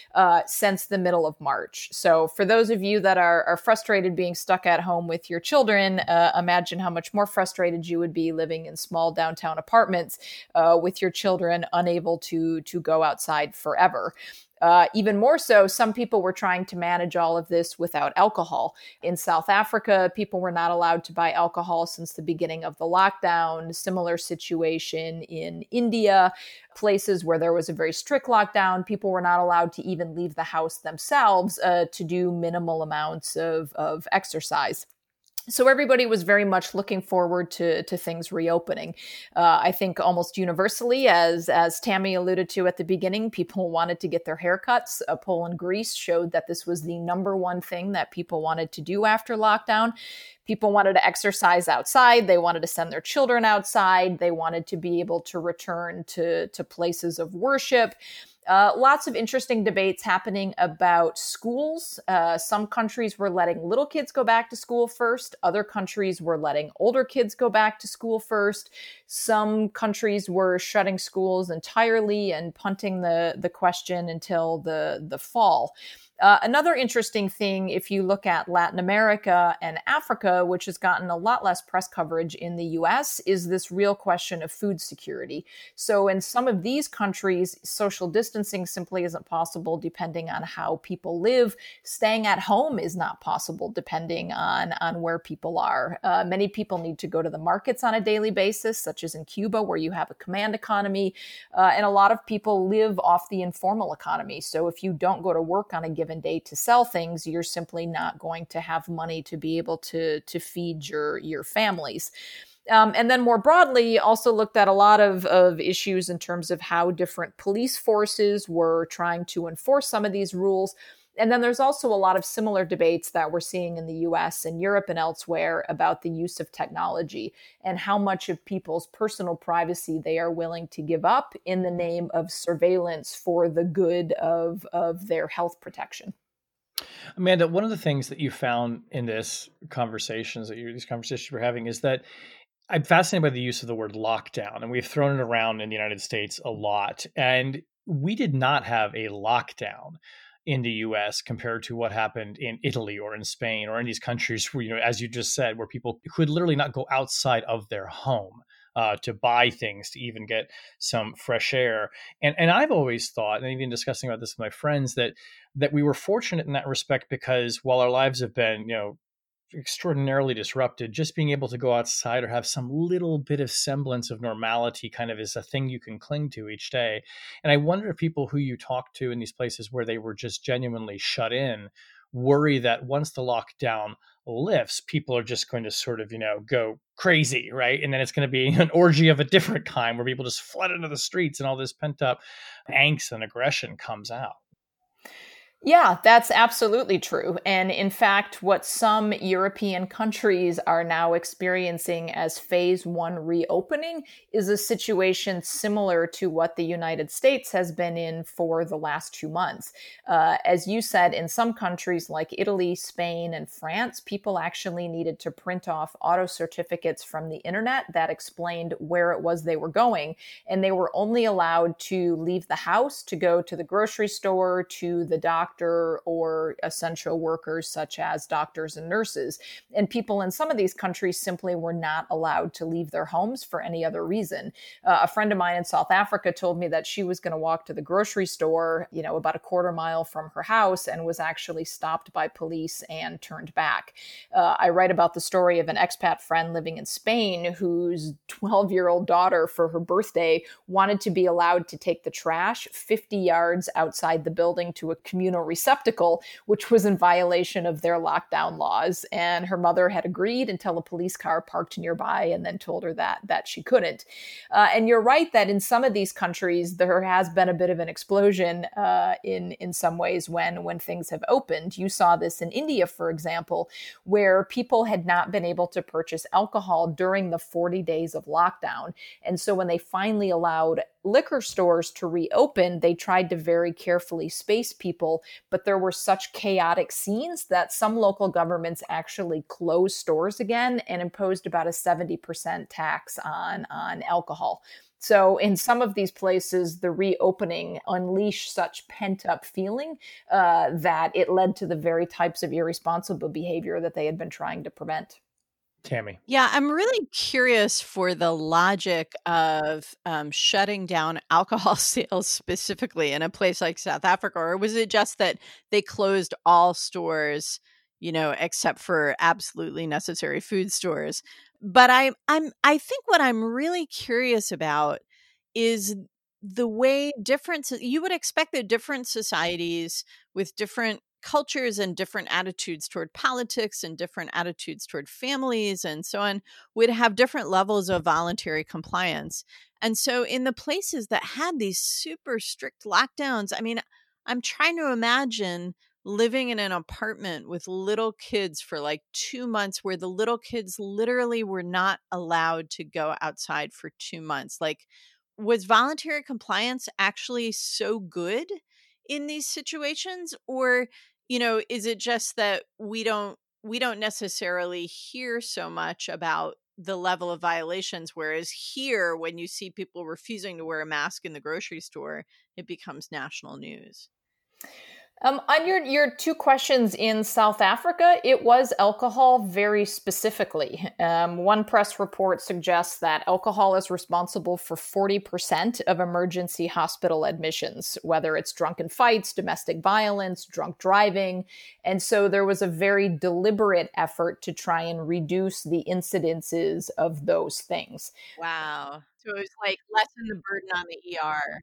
since the middle of March. So for those of you that are frustrated being stuck at home with your children, imagine how much more frustrated you would be living in small downtown apartments with your children unable to go outside forever. Even more so, some people were trying to manage all of this without alcohol. In South Africa, people were not allowed to buy alcohol since the beginning of the lockdown. Similar situation in India, places where there was a very strict lockdown, people were not allowed to even leave the house themselves to do minimal amounts of exercise. So everybody was very much looking forward to things reopening. I think almost universally, as Tammy alluded to at the beginning, people wanted to get their haircuts. A poll in Greece showed that this was the number one thing that people wanted to do after lockdown. People wanted to exercise outside. They wanted to send their children outside. They wanted to be able to return to places of worship. Lots of interesting debates happening about schools. Some countries were letting little kids go back to school first. Other countries were letting older kids go back to school first. Some countries were shutting schools entirely and punting the question until the fall. Another interesting thing, if you look at Latin America and Africa, which has gotten a lot less press coverage in the US, is this real question of food security. So in some of these countries, social distancing simply isn't possible depending on how people live. Staying at home is not possible depending on where people are. Many people need to go to the markets on a daily basis, such as in Cuba, where you have a command economy. And a lot of people live off the informal economy. So if you don't go to work on a given day to sell things, you're simply not going to have money to be able to feed your families. And then more broadly, also looked at a lot of issues in terms of how different police forces were trying to enforce some of these rules. And then there's also a lot of similar debates that we're seeing in the US and Europe and elsewhere about the use of technology and how much of people's personal privacy they are willing to give up in the name of surveillance for the good of their health protection. Amanda, one of the things that you found in these conversations we're having is that I'm fascinated by the use of the word lockdown, and we've thrown it around in the United States a lot. And we did not have a lockdown in the US compared to what happened in Italy or in Spain or in these countries where, as you just said, where people could literally not go outside of their home to buy things, to even get some fresh air. And I've always thought, and even discussing about this with my friends, that we were fortunate in that respect because while our lives have been, extraordinarily disrupted, just being able to go outside or have some little bit of semblance of normality kind of is a thing you can cling to each day. And I wonder if people who you talk to in these places where they were just genuinely shut in worry that once the lockdown lifts, people are just going to sort of, go crazy, right? And then it's going to be an orgy of a different kind where people just flood into the streets and all this pent up angst and aggression comes out. Yeah, that's absolutely true. And in fact, what some European countries are now experiencing as phase one reopening is a situation similar to what the United States has been in for the last 2 months. As you said, in some countries like Italy, Spain, and France, people actually needed to print off auto certificates from the internet that explained where it was they were going. And they were only allowed to leave the house to go to the grocery store, to the doctor, or essential workers such as doctors and nurses. And people in some of these countries simply were not allowed to leave their homes for any other reason. A friend of mine in South Africa told me that she was going to walk to the grocery store, about a quarter mile from her house, and was actually stopped by police and turned back. I write about the story of an expat friend living in Spain whose 12-year-old daughter, for her birthday, wanted to be allowed to take the trash 50 yards outside the building to a communal receptacle, which was in violation of their lockdown laws. And her mother had agreed until a police car parked nearby and then told her that she couldn't. And you're right that in some of these countries, there has been a bit of an explosion in some ways when things have opened. You saw this in India, for example, where people had not been able to purchase alcohol during the 40 days of lockdown. And so when they finally allowed liquor stores to reopen, they tried to very carefully space people, but there were such chaotic scenes that some local governments actually closed stores again and imposed about a 70% tax on alcohol. So in some of these places, the reopening unleashed such pent-up feeling that it led to the very types of irresponsible behavior that they had been trying to prevent. Tammy. Yeah, I'm really curious for the logic of shutting down alcohol sales specifically in a place like South Africa, or was it just that they closed all stores, except for absolutely necessary food stores? But I think what I'm really curious about is the way you would expect that different societies with different cultures and different attitudes toward politics and different attitudes toward families and so on would have different levels of voluntary compliance. And so in the places that had these super strict lockdowns, I'm trying to imagine living in an apartment with little kids for like 2 months where the little kids literally were not allowed to go outside for 2 months. Like, was voluntary compliance actually so good in these situations? Or is it just that we don't necessarily hear so much about the level of violations, whereas here, when you see people refusing to wear a mask in the grocery store, it becomes national news? On your two questions in South Africa, it was alcohol very specifically. One press report suggests that alcohol is responsible for 40% of emergency hospital admissions, whether it's drunken fights, domestic violence, drunk driving. And so there was a very deliberate effort to try and reduce the incidences of those things. Wow. So it was like lessen the burden on the ER.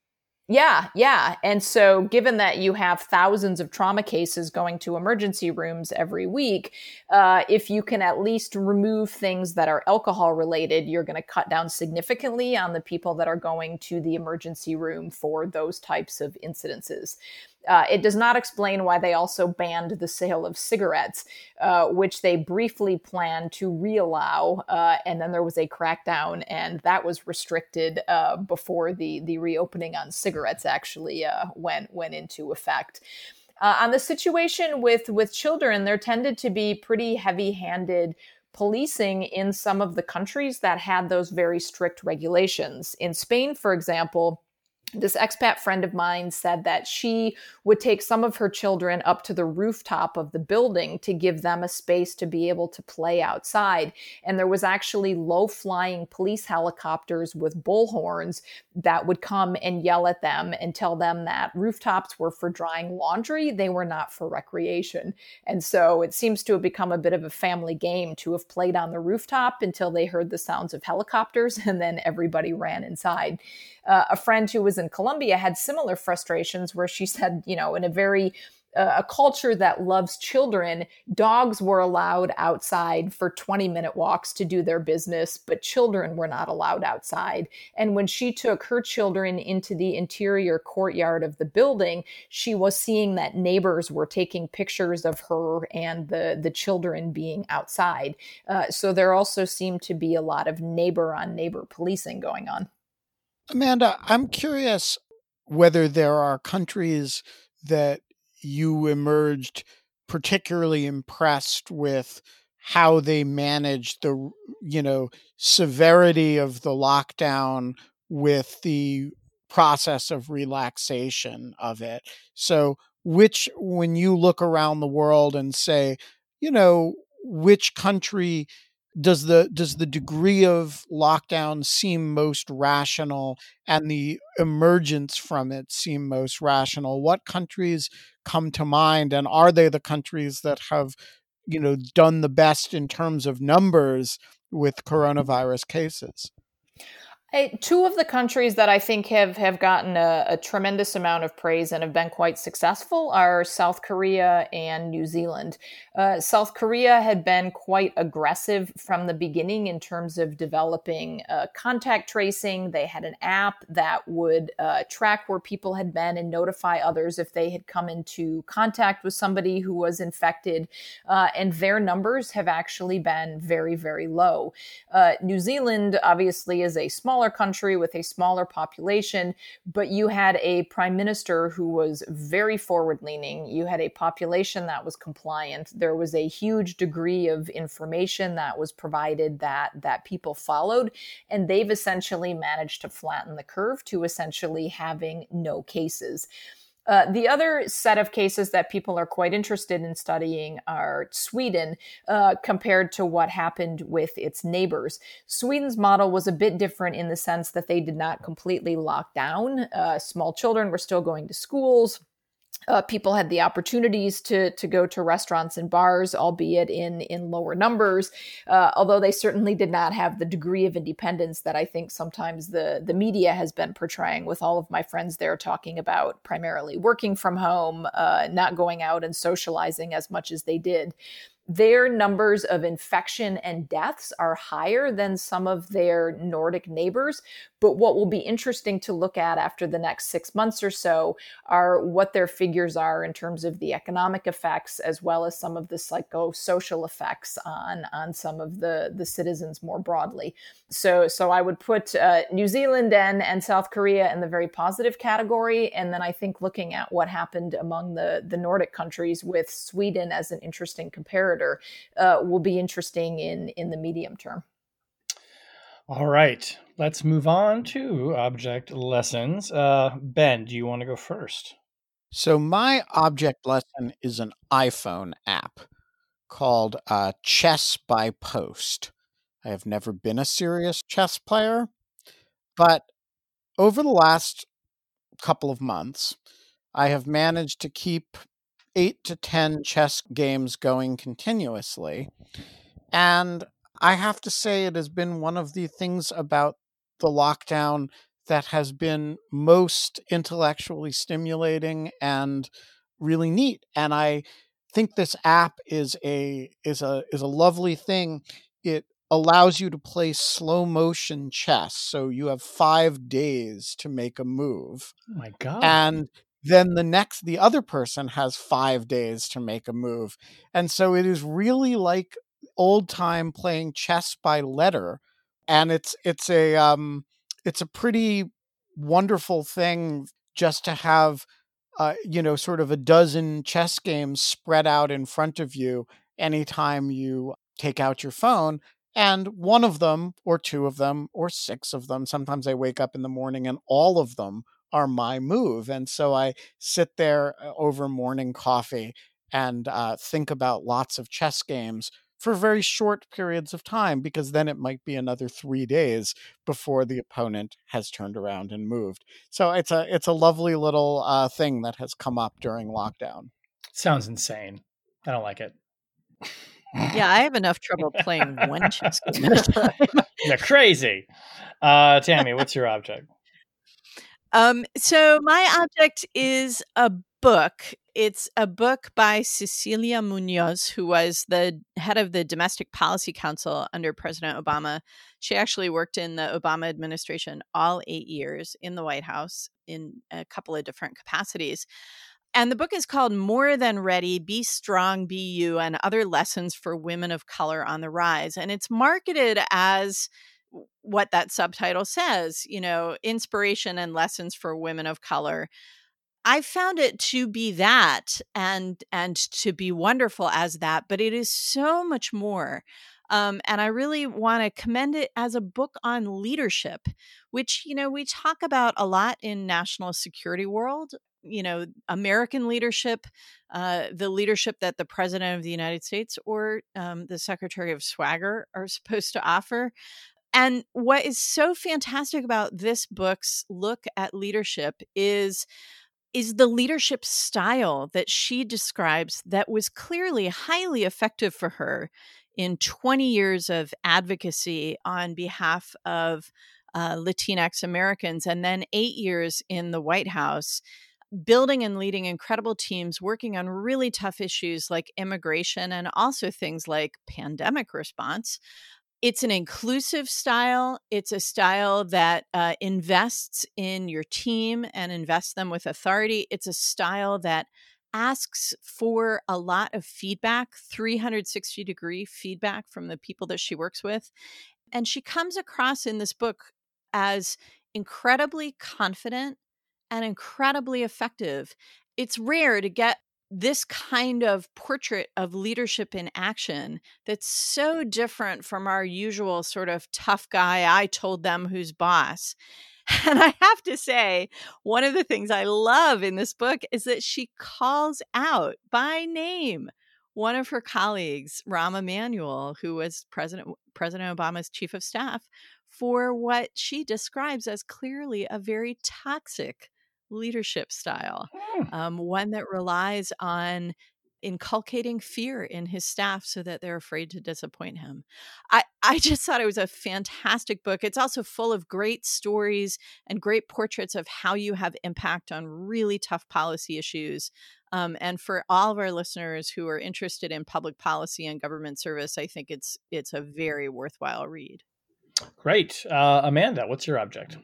Yeah. And so given that you have thousands of trauma cases going to emergency rooms every week, if you can at least remove things that are alcohol related, you're going to cut down significantly on the people that are going to the emergency room for those types of incidences. It does not explain why they also banned the sale of cigarettes, which they briefly planned to reallow. And then there was a crackdown, and that was restricted before the reopening on cigarettes actually went into effect. On the situation with children, there tended to be pretty heavy-handed policing in some of the countries that had those very strict regulations. In Spain, for example, this expat friend of mine said that she would take some of her children up to the rooftop of the building to give them a space to be able to play outside. And there was actually low-flying police helicopters with bullhorns that would come and yell at them and tell them that rooftops were for drying laundry. They were not for recreation. And so it seems to have become a bit of a family game to have played on the rooftop until they heard the sounds of helicopters, and then everybody ran inside. A friend who was in Colombia had similar frustrations where she said, in a very a culture that loves children, dogs were allowed outside for 20-minute walks to do their business, but children were not allowed outside. And when she took her children into the interior courtyard of the building, she was seeing that neighbors were taking pictures of her and the children being outside. So there also seemed to be a lot of neighbor-on-neighbor policing going on. Amanda, I'm curious whether there are countries that you emerged particularly impressed with how they managed the, severity of the lockdown with the process of relaxation of it. So when you look around the world and say, which country does the degree of lockdown seem most rational and the emergence from it seem most rational? What countries come to mind, and are they the countries that have, done the best in terms of numbers with coronavirus cases? Two of the countries that I think have gotten a tremendous amount of praise and have been quite successful are South Korea and New Zealand. South Korea had been quite aggressive from the beginning in terms of developing contact tracing. They had an app that would track where people had been and notify others if they had come into contact with somebody who was infected. And their numbers have actually been very, very low. New Zealand obviously is a smaller country with a smaller population, but you had a prime minister who was very forward-leaning. You had a population that was compliant. There was a huge degree of information that was provided that people followed, and they've essentially managed to flatten the curve to essentially having no cases. The other set of cases that people are quite interested in studying are Sweden, compared to what happened with its neighbors. Sweden's model was a bit different in the sense that they did not completely lock down. Small children were still going to schools. People had the opportunities to go to restaurants and bars, albeit in lower numbers, although they certainly did not have the degree of independence that I think sometimes the media has been portraying, with all of my friends there talking about primarily working from home, not going out and socializing as much as they did. Their numbers of infection and deaths are higher than some of their Nordic neighbors. But what will be interesting to look at after the next 6 months or so are what their figures are in terms of the economic effects, as well as some of the psychosocial effects on some of the citizens more broadly. So I would put New Zealand and South Korea in the very positive category. And then I think looking at what happened among the Nordic countries with Sweden as an interesting comparator will be interesting in the medium term. All right, let's move on to object lessons. Ben, do you want to go first? So my object lesson is an iPhone app called Chess by Post. I have never been a serious chess player, but over the last couple of months, I have managed to keep 8 to 10 chess games going continuously. And I have to say, it has been one of the things about the lockdown that has been most intellectually stimulating and really neat. And I think this app is a lovely thing. It allows you to play slow motion chess. So you have 5 days to make a move. Oh my God. And then the other person has 5 days to make a move. And so it is really like old time playing chess by letter. And it's a pretty wonderful thing just to have sort of a dozen chess games spread out in front of you anytime you take out your phone. And one of them, or two of them, or 6 of them, sometimes I wake up in the morning and all of them are my move. And so I sit there over morning coffee and think about lots of chess games for very short periods of time, because then it might be another 3 days before the opponent has turned around and moved. So it's a lovely little thing that has come up during lockdown. Sounds insane. I don't like it. Yeah, I have enough trouble playing one chess game at a time. You're crazy. Tammy, what's your object? So my object is a book. It's a book by Cecilia Munoz, who was the head of the Domestic Policy Council under President Obama. She actually worked in the Obama administration all 8 years in the White House in a couple of different capacities. And the book is called More Than Ready, Be Strong, Be You, and Other Lessons for Women of Color on the Rise. And it's marketed as what that subtitle says, inspiration and lessons for women of color. I found it to be that and to be wonderful as that, but it is so much more. And I really want to commend it as a book on leadership, which, we talk about a lot in national security world, American leadership, the leadership that the President of the United States or the Secretary of Swagger are supposed to offer. And what is so fantastic about this book's look at leadership is the leadership style that she describes that was clearly highly effective for her in 20 years of advocacy on behalf of Latinx Americans, and then 8 years in the White House, building and leading incredible teams, working on really tough issues like immigration and also things like pandemic response. It's an inclusive style. It's a style that invests in your team and invests them with authority. It's a style that asks for a lot of feedback, 360-degree feedback from the people that she works with. And she comes across in this book as incredibly confident and incredibly effective. It's rare to get this kind of portrait of leadership in action that's so different from our usual sort of tough guy, I told them who's boss. And I have to say, one of the things I love in this book is that she calls out by name one of her colleagues, Rahm Emanuel, who was President Obama's chief of staff, for what she describes as clearly a very toxic leadership style, one that relies on inculcating fear in his staff so that they're afraid to disappoint him. I just thought it was a fantastic book. It's also full of great stories and great portraits of how you have impact on really tough policy issues. And for all of our listeners who are interested in public policy and government service, I think it's a very worthwhile read. Great. Amanda, what's your object?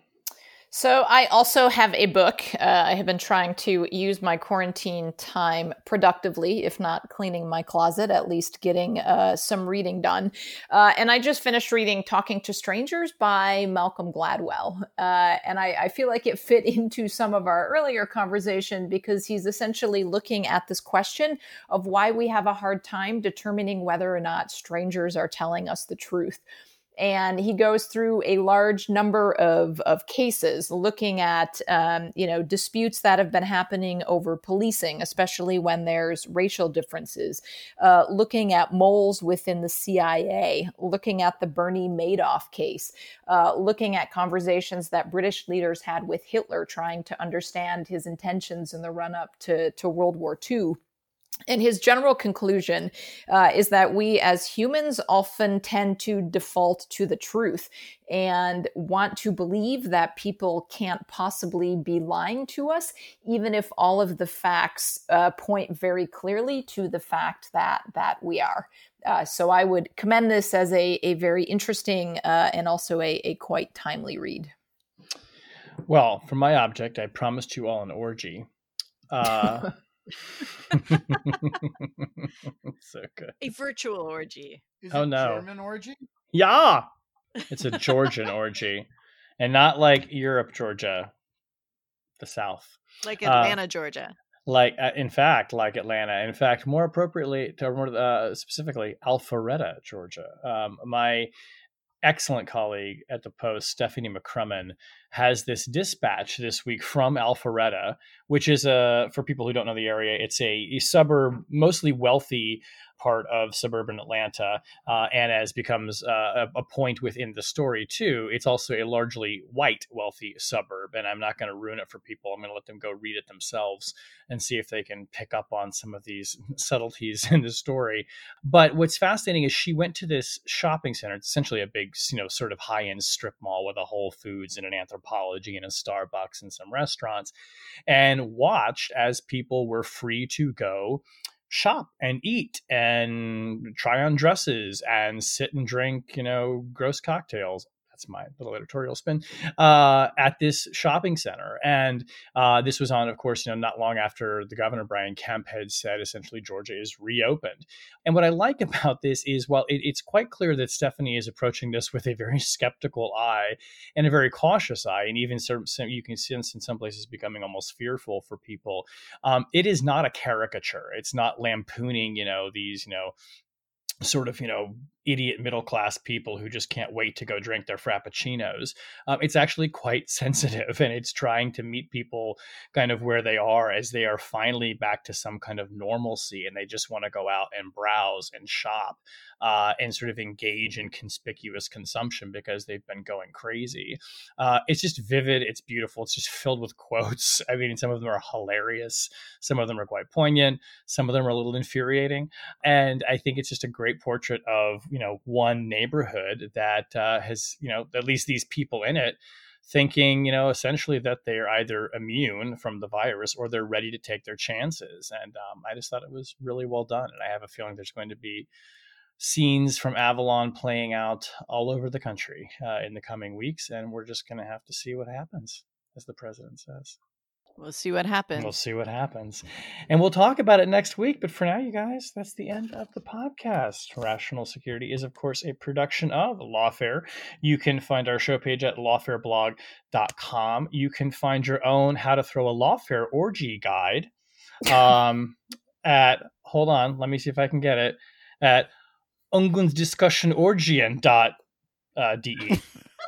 So I also have a book. I have been trying to use my quarantine time productively, if not cleaning my closet, at least getting some reading done. And I just finished reading Talking to Strangers by Malcolm Gladwell. And I feel like it fit into some of our earlier conversation because he's essentially looking at this question of why we have a hard time determining whether or not strangers are telling us the truth. And he goes through a large number of cases looking at, disputes that have been happening over policing, especially when there's racial differences, looking at moles within the CIA, looking at the Bernie Madoff case, looking at conversations that British leaders had with Hitler, trying to understand his intentions in the run-up to World War II. And his general conclusion is that we as humans often tend to default to the truth and want to believe that people can't possibly be lying to us, even if all of the facts point very clearly to the fact that we are. So I would commend this as a very interesting and also a quite timely read. Well, for my object, I promised you all an orgy. So good. A virtual orgy. Is Oh, it no. German orgy? Yeah, it's a Georgian orgy, and not like Europe, Georgia, the South. Like Atlanta, Georgia. Like, in fact, like Atlanta. In fact, more appropriately, specifically, Alpharetta, Georgia. My excellent colleague at the Post, Stephanie McCrummen, has this dispatch this week from Alpharetta, which is for people who don't know the area, it's a suburb, mostly wealthy part of suburban Atlanta, and as becomes a point within the story too, it's also a largely white wealthy suburb. And I'm not going to ruin it for people. I'm going to let them go read it themselves and see if they can pick up on some of these subtleties in the story. But what's fascinating is she went to this shopping center. It's essentially a big, sort of high-end strip mall with a Whole Foods and an Anthropologie and a Starbucks and some restaurants, and watched as people were free to go shop and eat and try on dresses and sit and drink, gross cocktails. That's my little editorial spin, at this shopping center. And this was on, of course, not long after the governor, Brian Kemp, had said essentially Georgia is reopened. And what I like about this is, well, it's quite clear that Stephanie is approaching this with a very skeptical eye and a very cautious eye. And even you can sense in some places becoming almost fearful for people. It is not a caricature. It's not lampooning, these, sort of, idiot middle-class people who just can't wait to go drink their frappuccinos. It's actually quite sensitive, and it's trying to meet people kind of where they are as they are finally back to some kind of normalcy, and they just want to go out and browse and shop and sort of engage in conspicuous consumption because they've been going crazy. It's just vivid. It's beautiful. It's just filled with quotes. I mean, some of them are hilarious. Some of them are quite poignant. Some of them are a little infuriating. And I think it's just a great portrait of, one neighborhood that has, at least these people in it thinking, essentially that they're either immune from the virus or they're ready to take their chances. And I just thought it was really well done. And I have a feeling there's going to be scenes from Avalon playing out all over the country in the coming weeks. And we're just going to have to see what happens, as the president says. We'll see what happens. We'll see what happens. And we'll talk about it next week. But for now, you guys, that's the end of the podcast. Rational Security is, of course, a production of Lawfare. You can find our show page at lawfareblog.com. You can find your own How to Throw a Lawfare Orgy guide at, hold on, let me see if I can get it, at ungensdiskussionorgien.de.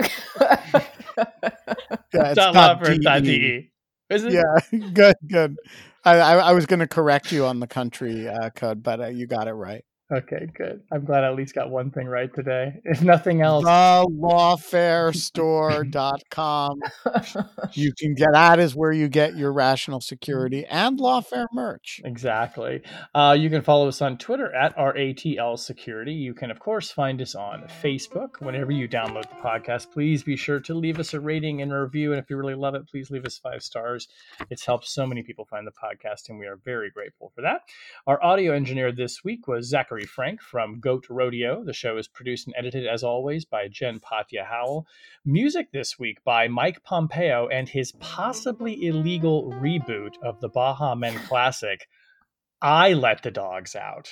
.lawfare.de. Is it? Yeah, good. I was going to correct you on the country code, but you got it right. Okay, good. I'm glad I at least got one thing right today. If nothing else. TheLawfareStore.com. You can get that is where you get your Rational Security and Lawfare merch. Exactly. You can follow us on Twitter at RATL Security. You can, of course, find us on Facebook. Whenever you download the podcast, please be sure to leave us a rating and a review. And if you really love it, please leave us 5 stars. It's helped so many people find the podcast, and we are very grateful for that. Our audio engineer this week was Zachary Frank from Goat Rodeo. The show is produced and edited, as always, by Jen Patja Howell. Music this week by Mike Pompeo and his possibly illegal reboot of the Baha Men classic, I Let the Dogs Out.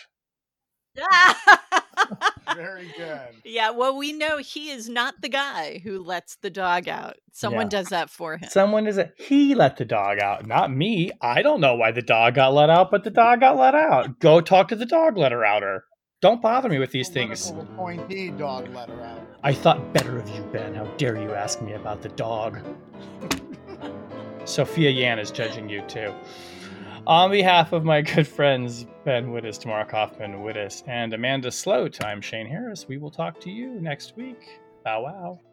Very good. Yeah, well, we know he is not the guy who lets the dog out. Someone does that for him. Someone does it. He let the dog out, not me. I don't know why the dog got let out, but the dog got let out. Go talk to the dog let her outer. Don't bother me with these things. Political appointee dog letter out. I thought better of you, Ben. How dare you ask me about the dog? Sophia Yan is judging you, too. On behalf of my good friends Ben Wittes, Tamara Kaufman Wittes, and Amanda Sloat, I'm Shane Harris. We will talk to you next week. Bow wow.